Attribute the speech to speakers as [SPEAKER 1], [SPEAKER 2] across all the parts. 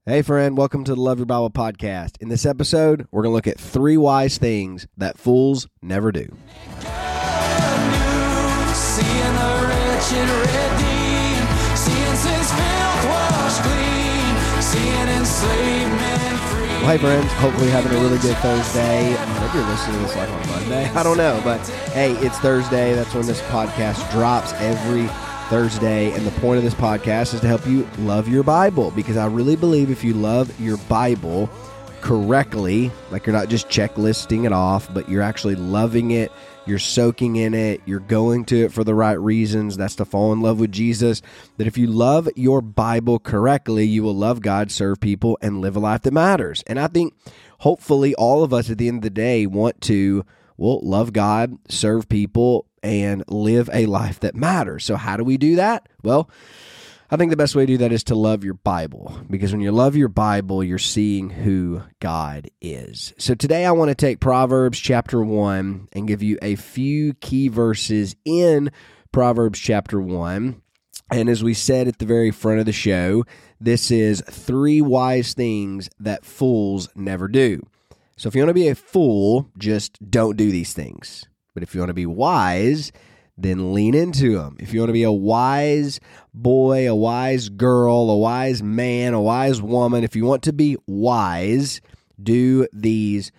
[SPEAKER 1] Hey friend, welcome to the Love Your Bible podcast. In this episode, we're going to look at 3 wise things that fools never do. Well, hey friends, hopefully you're having a really good Thursday. I hope you're listening to this like on Monday. I don't know, but hey, it's Thursday. That's when this podcast drops every Thursday, and the point of this podcast is to help you love your Bible, because I really believe if you love your Bible correctly, like you're not just checklisting it off, but you're actually loving it, you're soaking in it, you're going to it for the right reasons, that's to fall in love with Jesus, that if you love your Bible correctly, you will love God, serve people, and live a life that matters. And I think hopefully all of us at the end of the day want to, love God, serve people, and live a life that matters. So how do we do that? Well, I think the best way to do that is to love your Bible, because when you love your Bible, you're seeing who God is. So today I want to take Proverbs chapter 1 and give you a few key verses in Proverbs chapter 1. And as we said at the very front of the show, this is 3 wise things that fools never do. So if you want to be a fool, just don't do these things. But if you want to be wise, then lean into them. If you want to be a wise boy, a wise girl, a wise man, a wise woman, if you want to be wise, do these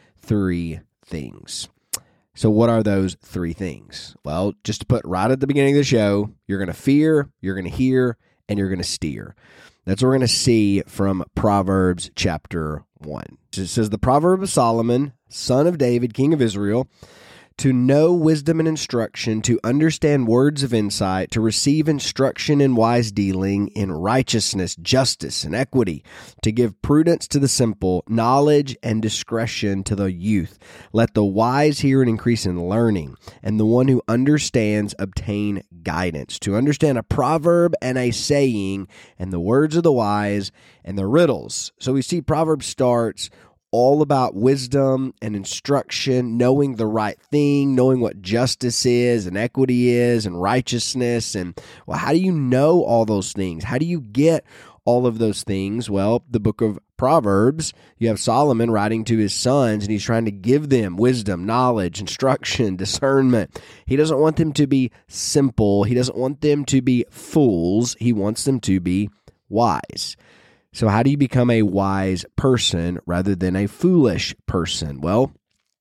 [SPEAKER 1] 3 things. So what are those 3 things? Well, just to put right at the beginning of the show, you're going to fear, you're going to hear, and you're going to steer. That's what we're going to see from Proverbs chapter 1. It says, the Proverb of Solomon, son of David, king of Israel, to know wisdom and instruction, to understand words of insight, to receive instruction in wise dealing, in righteousness, justice, and equity, to give prudence to the simple, knowledge and discretion to the youth. Let the wise hear and increase in learning, and the one who understands obtain guidance. To understand a proverb and a saying, and the words of the wise, and the riddles. So we see Proverbs starts all about wisdom and instruction, knowing the right thing, knowing what justice is and equity is and righteousness. And well, how do you know all those things? How do you get all of those things? Well, the book of Proverbs, you have Solomon writing to his sons, and he's trying to give them wisdom, knowledge, instruction, discernment. He doesn't want them to be simple. He doesn't want them to be fools. He wants them to be wise. So how do you become a wise person rather than a foolish person? Well,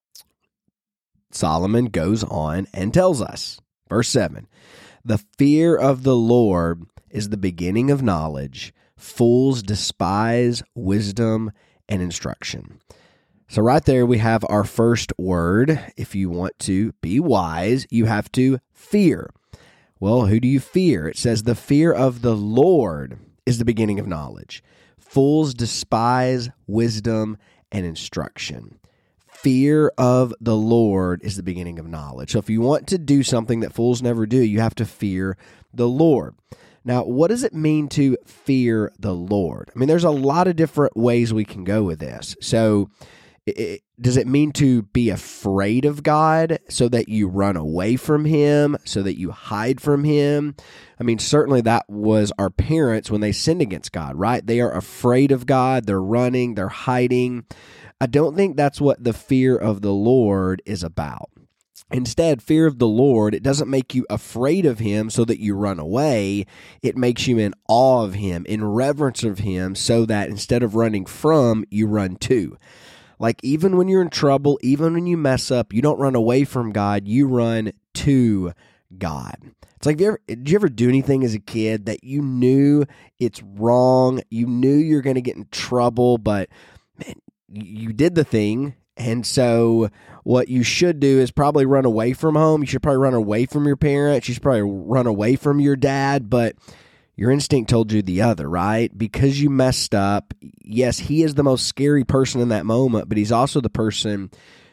[SPEAKER 1] Solomon goes on and tells us, verse 7, the fear of the Lord is the beginning of knowledge. Fools despise wisdom and instruction. So right there we have our first word. If you want to be wise, you have to fear. Well, who do you fear? It says the fear of the Lord is the beginning of knowledge. Fools despise wisdom and instruction. Fear of the Lord is the beginning of knowledge. So if you want to do something that fools never do, you have to fear the Lord. Now, what does it mean to fear the Lord? I mean, there's a lot of different ways we can go with this. So does it mean to be afraid of God so that you run away from Him, so that you hide from Him? I mean, certainly that was our parents when they sinned against God, right? They are afraid of God, they're running, they're hiding. I don't think that's what the fear of the Lord is about. Instead, fear of the Lord, it doesn't make you afraid of Him so that you run away. It makes you in awe of Him, in reverence of Him, so that instead of running from, you run to. Like even when you're in trouble, even when you mess up, you don't run away from God, you run to God. It's like, did you ever do anything as a kid that you knew it's wrong, you knew you're going to get in trouble, but man, you did the thing, and so what you should do is probably run away from home. You should probably run away from your parents. You should probably run away from your dad, but your instinct told you the other, right? Because you messed up. Yes, he is the most scary person in that moment, but he's also the person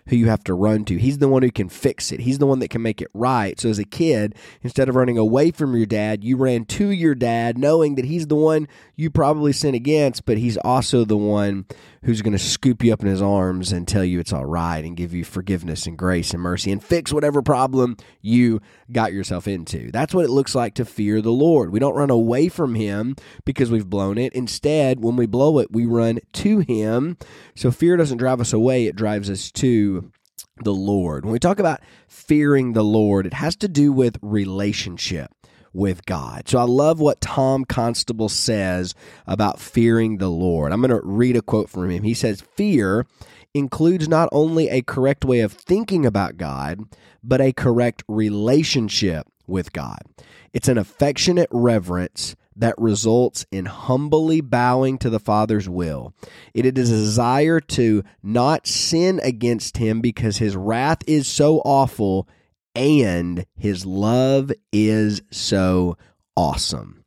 [SPEAKER 1] who you have to run to. He's the one who can fix it. He's the one that can make it right. So as a kid, instead of running away from your dad, you ran to your dad, knowing that he's the one you probably sin against, but he's also the one who's going to scoop you up in his arms and tell you it's all right and give you forgiveness and grace and mercy and fix whatever problem you got yourself into. That's what it looks like to fear the Lord. We don't run away from him because we've blown it. Instead, when we blow it, we run to him. So fear doesn't drive us away, it drives us to the Lord. When we talk about fearing the Lord, it has to do with relationship with God. So I love what Tom Constable says about fearing the Lord. I'm going to read a quote from him. He says, "Fear includes not only a correct way of thinking about God, but a correct relationship with God. It's an affectionate reverence that results in humbly bowing to the Father's will. It is a desire to not sin against him because his wrath is so awful and his love is so awesome."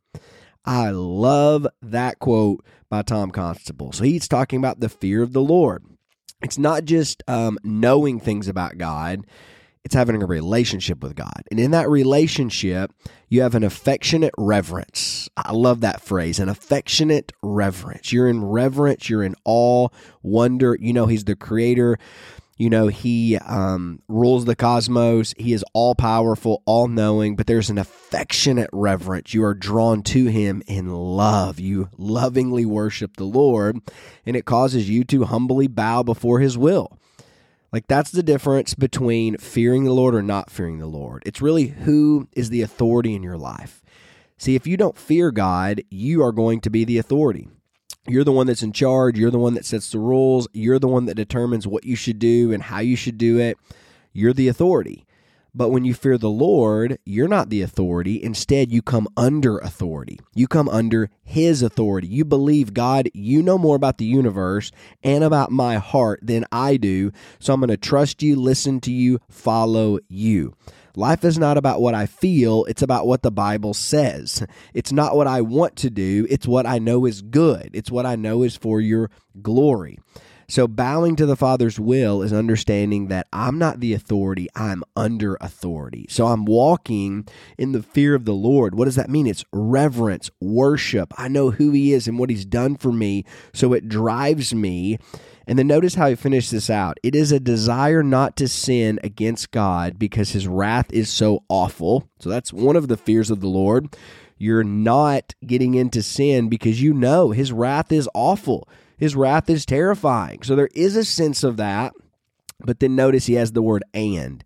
[SPEAKER 1] I love that quote by Tom Constable. So he's talking about the fear of the Lord. It's not just knowing things about God. It's having a relationship with God. And in that relationship, you have an affectionate reverence. I love that phrase, an affectionate reverence. You're in reverence. You're in awe, wonder. You know, he's the creator. You know, he rules the cosmos. He is all-powerful, all-knowing, but there's an affectionate reverence. You are drawn to him in love. You lovingly worship the Lord, and it causes you to humbly bow before his will. Like, that's the difference between fearing the Lord or not fearing the Lord. It's really who is the authority in your life. See, if you don't fear God, you are going to be the authority. You're the one that's in charge. You're the one that sets the rules. You're the one that determines what you should do and how you should do it. You're the authority. But when you fear the Lord, you're not the authority. Instead, you come under authority. You come under his authority. You believe, God, you know more about the universe and about my heart than I do. So I'm going to trust you, listen to you, follow you. Life is not about what I feel. It's about what the Bible says. It's not what I want to do. It's what I know is good. It's what I know is for your glory. So bowing to the Father's will is understanding that I'm not the authority, I'm under authority. So I'm walking in the fear of the Lord. What does that mean? It's reverence, worship. I know who he is and what he's done for me, so it drives me. And then notice how he finished this out. It is a desire not to sin against God because his wrath is so awful. So that's one of the fears of the Lord. You're not getting into sin because you know his wrath is awful. His wrath is terrifying. So there is a sense of that. But then notice he has the word and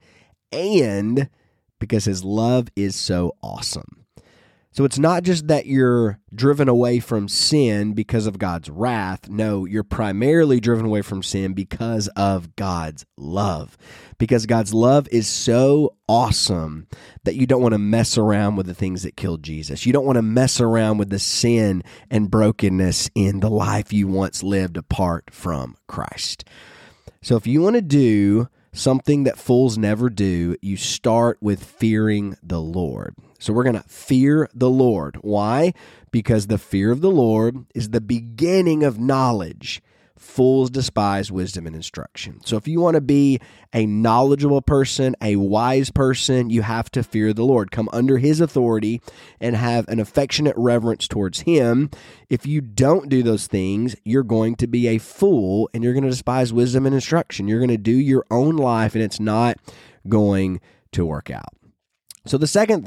[SPEAKER 1] because his love is so awesome. So it's not just that you're driven away from sin because of God's wrath. No, you're primarily driven away from sin because of God's love. Because God's love is so awesome that you don't want to mess around with the things that killed Jesus. You don't want to mess around with the sin and brokenness in the life you once lived apart from Christ. So if you want to do something that fools never do, you start with fearing the Lord. So we're going to fear the Lord. Why? Because the fear of the Lord is the beginning of knowledge. Fools despise wisdom and instruction. So if you want to be a knowledgeable person, a wise person, you have to fear the Lord. Come under his authority and have an affectionate reverence towards him. If you don't do those things, you're going to be a fool and you're going to despise wisdom and instruction. You're going to do your own life and it's not going to work out. So the second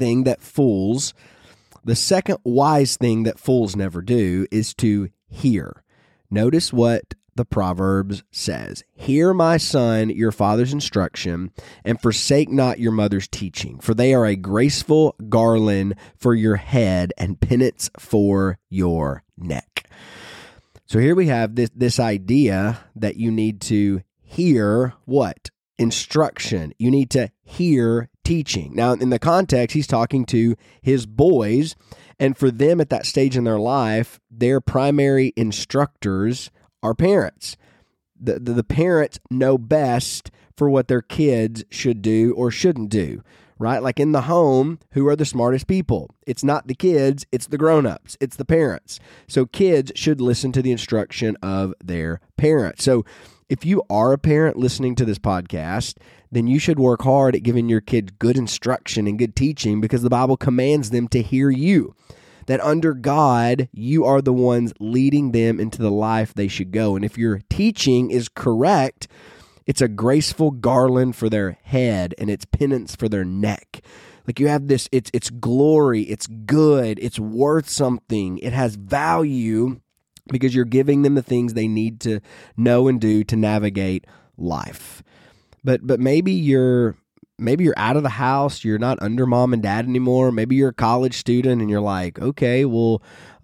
[SPEAKER 1] wise thing that fools never do is to hear. Notice what the Proverbs says. Hear, my son, your father's instruction, and forsake not your mother's teaching, for they are a graceful garland for your head and penance for your neck. So here we have this idea that you need to hear what? Instruction. You need to hear teaching. Now, in the context, he's talking to his boys, and for them at that stage in their life, their primary instructors are parents. The parents know best for what their kids should do or shouldn't do, right? Like in the home, who are the smartest people? It's not the kids, it's the grown-ups, it's the parents. So kids should listen to the instruction of their parents. So if you are a parent listening to this podcast, then you should work hard at giving your kids good instruction and good teaching, because the Bible commands them to hear you. That under God, you are the ones leading them into the life they should go. And if your teaching is correct, it's a graceful garland for their head and it's penance for their neck. Like you have this, it's glory, it's good, it's worth something, it has value, because you're giving them the things they need to know and do to navigate life. But maybe you're out of the house, you're not under mom and dad anymore. Maybe you're a college student and you're like, okay, well,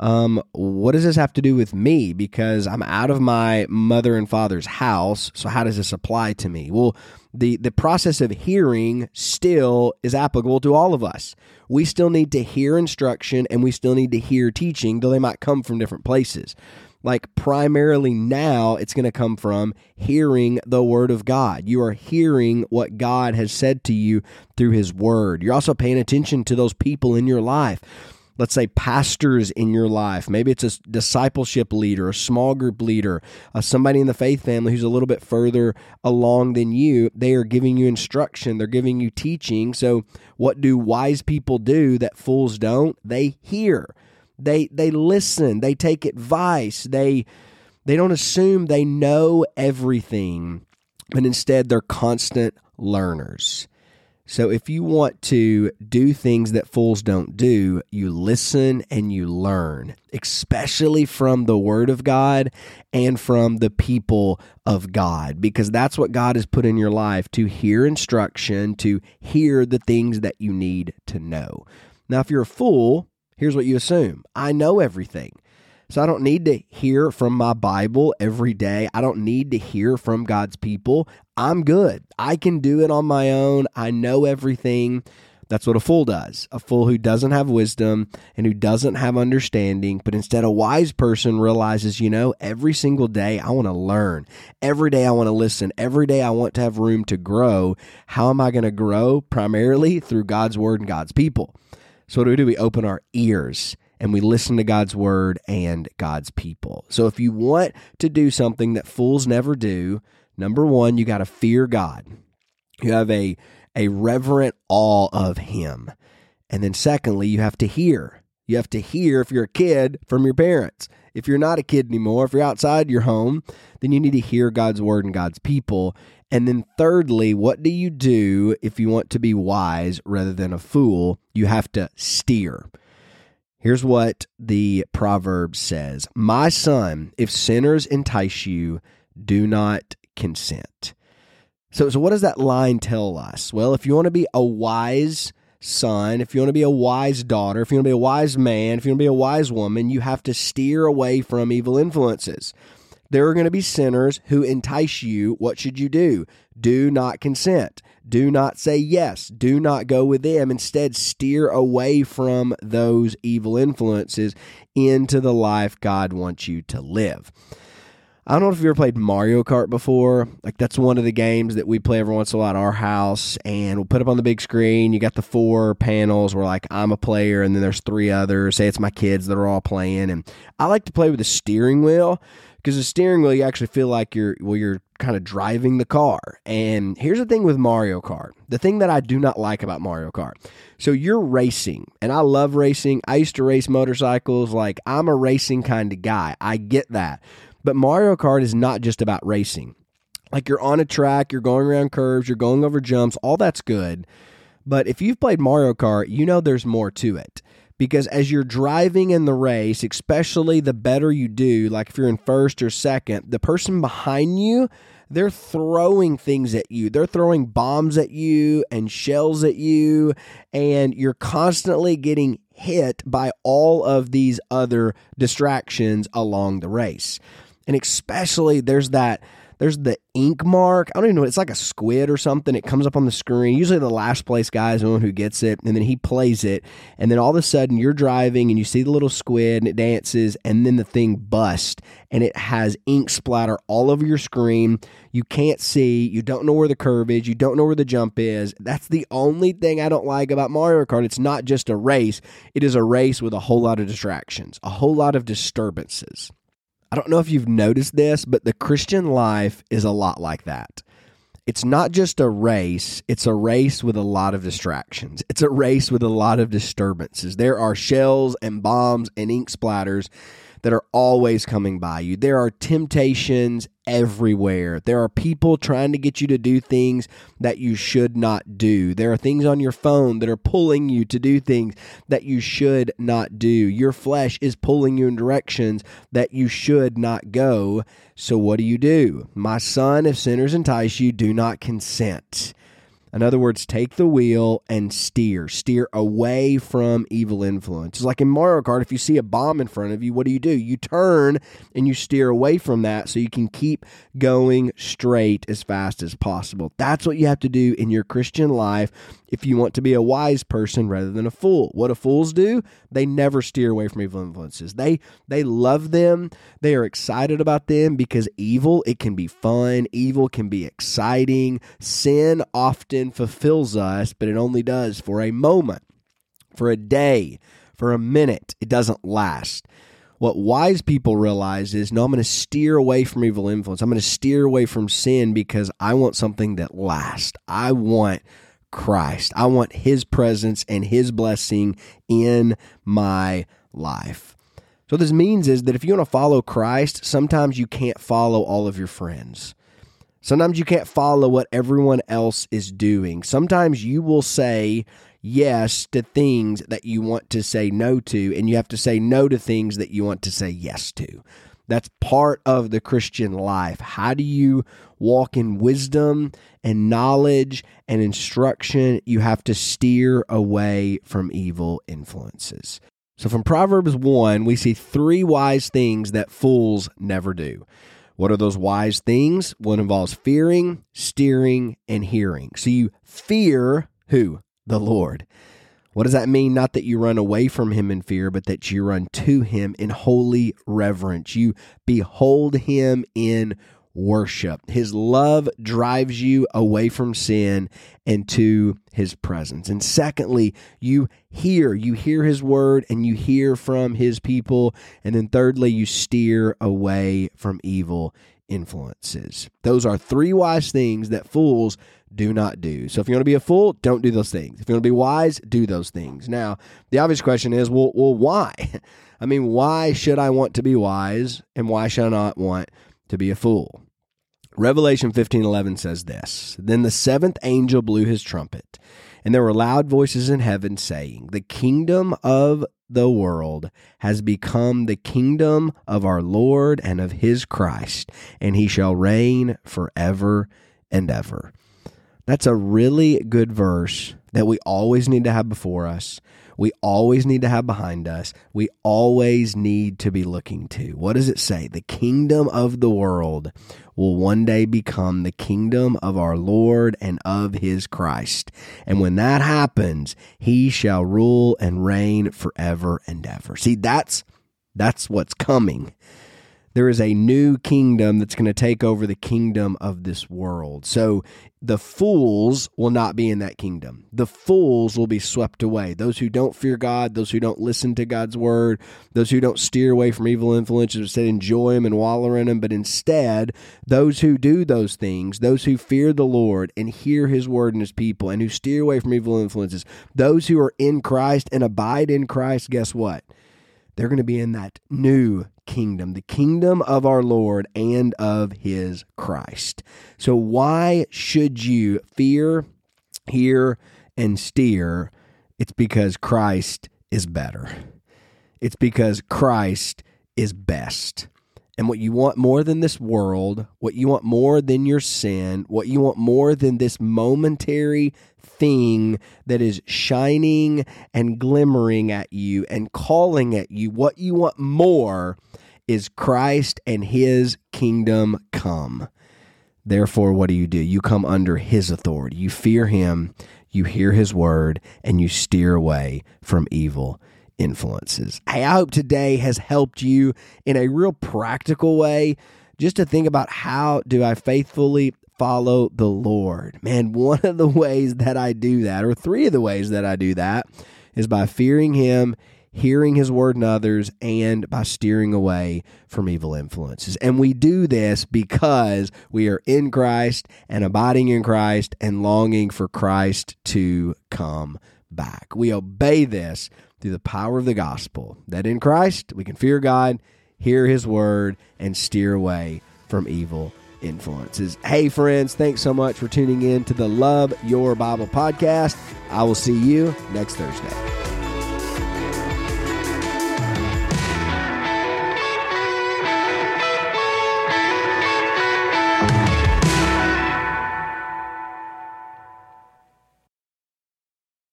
[SPEAKER 1] what does this have to do with me? Because I'm out of my mother and father's house, so how does this apply to me? Well, the process of hearing still is applicable to all of us. We still need to hear instruction and we still need to hear teaching, though they might come from different places. Like primarily now, it's going to come from hearing the Word of God. You are hearing what God has said to you through His Word. You're also paying attention to those people in your life. Let's say pastors in your life. Maybe it's a discipleship leader, a small group leader, somebody in the faith family who's a little bit further along than you. They are giving you instruction. They're giving you teaching. So what do wise people do that fools don't? They hear. They listen, they take advice, they don't assume they know everything, but instead they're constant learners. So if you want to do things that fools don't do, you listen and you learn, especially from the Word of God and from the people of God, because that's what God has put in your life, to hear instruction, to hear the things that you need to know. Now, if you're a fool, here's what you assume. I know everything. So I don't need to hear from my Bible every day. I don't need to hear from God's people. I'm good. I can do it on my own. I know everything. That's what a fool does. A fool who doesn't have wisdom and who doesn't have understanding, but instead a wise person realizes, every single day I want to learn. Every day I want to listen. Every day I want to have room to grow. How am I going to grow? Primarily through God's Word and God's people. So what do? We open our ears and we listen to God's Word and God's people. So if you want to do something that fools never do, number one, you got to fear God. You have a reverent awe of Him. And then secondly, you have to hear. You have to hear, if you're a kid, from your parents. If you're not a kid anymore, if you're outside your home, then you need to hear God's Word and God's people. And then thirdly, what do you do if you want to be wise rather than a fool? You have to steer. Here's what the proverb says. My son, if sinners entice you, do not consent. So what does that line tell us? Well, if you want to be a wise son, if you want to be a wise daughter, if you want to be a wise man, if you want to be a wise woman, you have to steer away from evil influences. There are going to be sinners who entice you. What should you do? Do not consent. Do not say yes. Do not go with them. Instead, steer away from those evil influences into the life God wants you to live. I don't know if you've ever played Mario Kart before. Like, that's one of the games that we play every once in a while at our house, and we'll put up on the big screen. You got the 4 panels where, like, I'm a player, and then there's 3 others. Say it's my kids that are all playing, and I like to play with the steering wheel, because the steering wheel, you actually feel like you're kind of driving the car. And here's the thing with Mario Kart. The thing that I do not like about Mario Kart. So you're racing, and I love racing. I used to race motorcycles. Like, I'm a racing kind of guy. I get that. But Mario Kart is not just about racing. Like, you're on a track, you're going around curves, you're going over jumps, all that's good. But if you've played Mario Kart, you know there's more to it. Because as you're driving in the race, especially the better you do, like if you're in first or second, the person behind you, they're throwing things at you. They're throwing bombs at you and shells at you, and you're constantly getting hit by all of these other distractions along the race. And especially there's that there's the ink mark. I don't even know. It's like a squid or something. It comes up on the screen. Usually the last place guy is the one who gets it, and then he plays it. And then all of a sudden you're driving and you see the little squid and it dances, and then the thing busts and it has ink splatter all over your screen. You can't see. You don't know where the curve is. You don't know where the jump is. That's the only thing I don't like about Mario Kart. It's not just a race. It is a race with a whole lot of distractions, a whole lot of disturbances. I don't know if you've noticed this, but the Christian life is a lot like that. It's not just a race, it's a race with a lot of distractions. It's a race with a lot of disturbances. There are shells and bombs and ink splatters that are always coming by you. There are temptations everywhere. There are people trying to get you to do things that you should not do. There are things on your phone that are pulling you to do things that you should not do. Your flesh is pulling you in directions that you should not go. So what do? My son, if sinners entice you, do not consent. In other words, take the wheel and steer away from evil influences. Like in Mario Kart, if you see a bomb in front of you, what do? You turn and you steer away from that so you can keep going straight as fast as possible. That's what you have to do in your Christian life if you want to be a wise person rather than a fool. What do fools do? They never steer away from evil influences. They love them. They are excited about them because evil, it can be fun. Evil can be exciting. Sin often fulfills us, but it only does for a moment, for a day, for a minute. It doesn't last. What wise people realize is, no, I'm going to steer away from evil influence. I'm going to steer away from sin because I want something that lasts. I want Christ. I want His presence and His blessing in my life. So what this means is that if you want to follow Christ, sometimes you can't follow all of your friends. Sometimes you can't follow what everyone else is doing. Sometimes you will say yes to things that you want to say no to, and you have to say no to things that you want to say yes to. That's part of the Christian life. How do you walk in wisdom and knowledge and instruction? You have to steer away from evil influences. So from Proverbs 1, we see 3 wise things that fools never do. What are those wise things? One involves fearing, steering, and hearing. So you fear who? The Lord. What does that mean? Not that you run away from Him in fear, but that you run to Him in holy reverence. You behold Him in worship. His love drives you away from sin and to His presence. And secondly, you hear His word and you hear from His people. And then thirdly, you steer away from evil influences. Those are 3 wise things that fools do not do. So if you want to be a fool, don't do those things. If you want to be wise, do those things. Now, the obvious question is, well, why? I mean, why should I want to be wise and why should I not want to be a fool? Revelation 15:11 says this, "Then the 7th angel blew his trumpet, and there were loud voices in heaven saying, 'The kingdom of the world has become the kingdom of our Lord and of His Christ, and He shall reign forever and ever.'" That's a really good verse that we always need to have before us. We always need to have behind us. We always need to be looking to. What does it say? The kingdom of the world will one day become the kingdom of our Lord and of His Christ. And when that happens, He shall rule and reign forever and ever. See, that's what's coming. There is a new kingdom that's going to take over the kingdom of this world. So the fools will not be in that kingdom. The fools will be swept away. Those who don't fear God, those who don't listen to God's word, those who don't steer away from evil influences, instead enjoy them and wallow in them, but instead, those who do those things, those who fear the Lord and hear His word and His people, and who steer away from evil influences, those who are in Christ and abide in Christ, guess what? They're going to be in that new kingdom, the kingdom of our Lord and of His Christ. So why should you fear, hear, and steer? It's because Christ is better. It's because Christ is best. And what you want more than this world, what you want more than your sin, what you want more than this momentary thing that is shining and glimmering at you and calling at you, what you want more is Christ and His kingdom come. Therefore, what do? You come under his authority. You fear him, you hear his word, and you steer away from evil influences. Hey, I hope today has helped you in a real practical way just to think about, how do I faithfully follow the Lord? Man, one of the ways that I do that, or three of the ways that I do that, is by fearing him, hearing his word in others, and by steering away from evil influences. And we do this because we are in Christ and abiding in Christ and longing for Christ to come back. We obey this through the power of the gospel, that in Christ we can fear God, hear his word, and steer away from evil influences. Hey friends, thanks so much for tuning in to the Love Your Bible podcast. I will see you next Thursday.